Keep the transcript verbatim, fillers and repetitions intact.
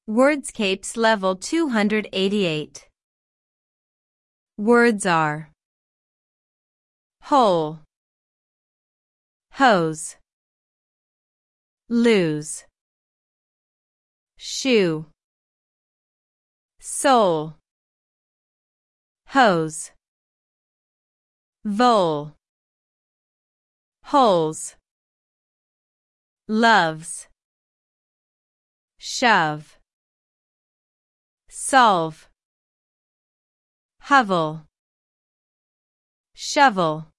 Wordscapes Level two hundred eighty-eight. Words are hole, hose, lose, shoe, soul, hose, vole, holes, loves, shove, solve, hovel, shovel.